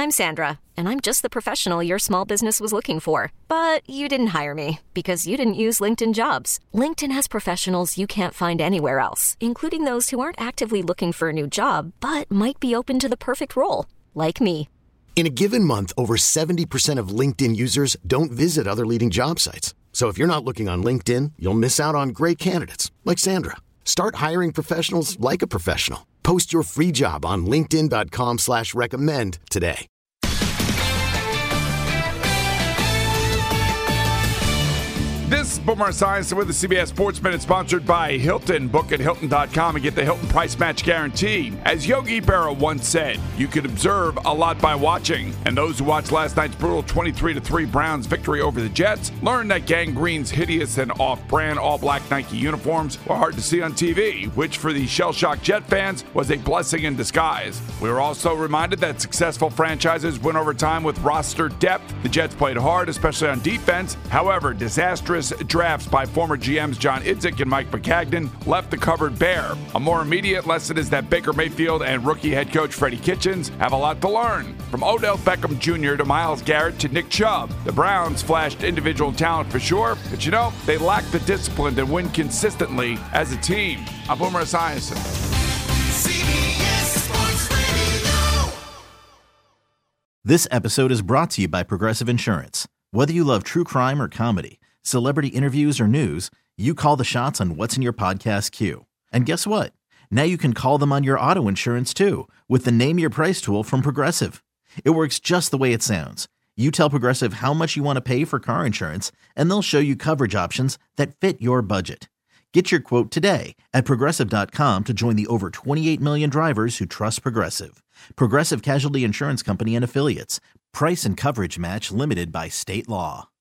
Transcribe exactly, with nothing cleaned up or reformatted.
I'm Sandra, and I'm just the professional your small business was looking for. But you didn't hire me because you didn't use LinkedIn Jobs. LinkedIn has professionals you can't find anywhere else, including those who aren't actively looking for a new job, but might be open to the perfect role, like me. In a given month, over seventy percent of LinkedIn users don't visit other leading job sites. So if you're not looking on LinkedIn, you'll miss out on great candidates like Sandra. Start hiring professionals like a professional. Post your free job on linkedin.com slash recommend today. This is Boomer Science with the C B S Sports Minute, sponsored by Hilton. Book at Hilton dot com and get the Hilton Price Match Guarantee. As Yogi Berra once said, you can observe a lot by watching. And those who watched last night's brutal twenty-three to three Browns victory over the Jets learned that Gang Green's hideous and off-brand all-black Nike uniforms were hard to see on T V, which for the shell-shocked Jet fans was a blessing in disguise. We were also reminded that successful franchises win over time with roster depth. The Jets played hard, especially on defense. However, disastrous drafts by former G Ms John Idzik and Mike McCagnon left the cupboard bare. A more immediate lesson is that Baker Mayfield and rookie head coach Freddie Kitchens have a lot to learn. From Odell Beckham Junior to Myles Garrett to Nick Chubb, the Browns flashed individual talent for sure, but you know, they lack the discipline to win consistently as a team. I'm Boomer Esiason. This episode is brought to you by Progressive Insurance. Whether you love true crime or comedy, celebrity interviews or news, you call the shots on what's in your podcast queue. And guess what? Now you can call them on your auto insurance too with the Name Your Price tool from Progressive. It works just the way it sounds. You tell Progressive how much you want to pay for car insurance, and they'll show you coverage options that fit your budget. Get your quote today at Progressive dot com to join the over twenty-eight million drivers who trust Progressive. Progressive Casualty Insurance Company and Affiliates. Price and coverage match limited by state law.